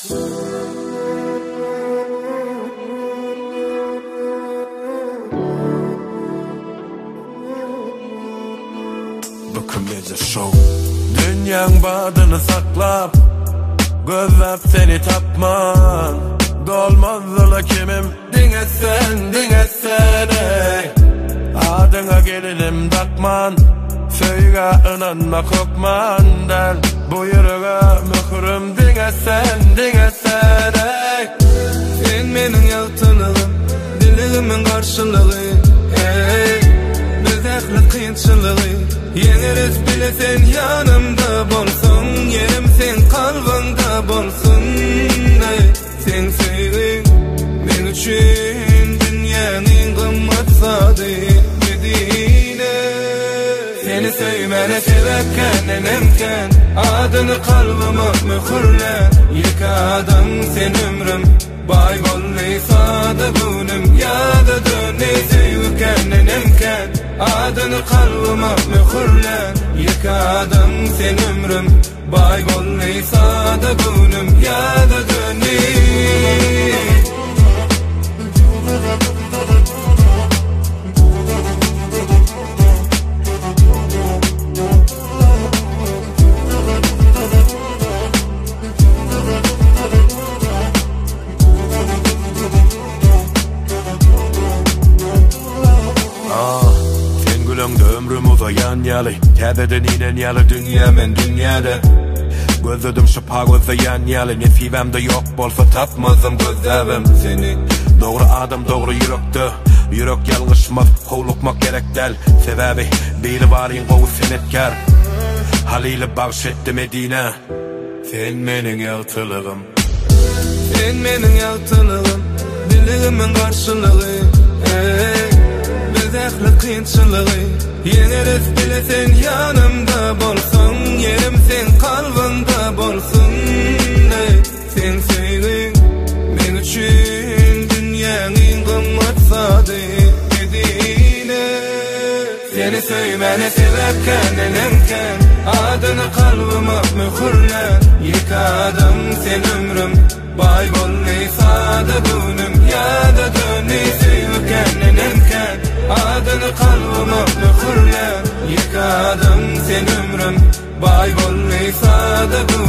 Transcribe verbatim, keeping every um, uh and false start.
Bakımlıca Show. Dünyan bağdını saklap, gözlep seni tapman. Dolmazlıla kimim, dinetsen, dinetsen ey. Adına gelinim takman, söyga inanma kokman del. Buyruğa mührüm, dinetsen, dinetsen ey. Sen menin yaltınlığım, dilimin karşılığı ey. Bezekli kıyınçılığı, yeneriz bilesen yanımda bolsun. Yerim sen kalbimda bolsun ey. Sen sevgin men üçün dünyanın kımmat saadetine. Seni sevmene sebepken enemken, adını kalbıma mühürle. İlk adam sen ömrüm, bay bolluysa da günüm. Ya da döney sevken enemken, adını kalbıma mühürle. İlk adam sen ömrüm, bay bolluysa da günüm. Ya da döney. Ömrüm uzayan yalı, tədədən inen yalı dünya men dünyada. Gözledim şıpa uzayan yalı, nesibemde yok bolsa tapmazım gözləvim seni. Doğru adam doğru yürekte, yürek yalgışmaz, hovlukmak gerek del. Sebebi biri varın qovu senetkar, haliyle bağışetti Medine. Sen menin yaltılığım, sen menin yaltılığım, dilimin karşılığı ey. Bezekli kıyınçılığı, yeneriz bilesen yanımda bolsun. Yerim sen kalbimda bolsun ey. Sen sevgin men üçün dünyanın kımmat saadetine. Seni sevmene sebepken enemken, adını kalbıma mühürle. İlk adam sen ömrüm, bay bolluysa da günüm. Ya da döney sevken enemken, adını kalbıma mühürle. İlk adam sen ömrüm, bay bolluysa da günüm.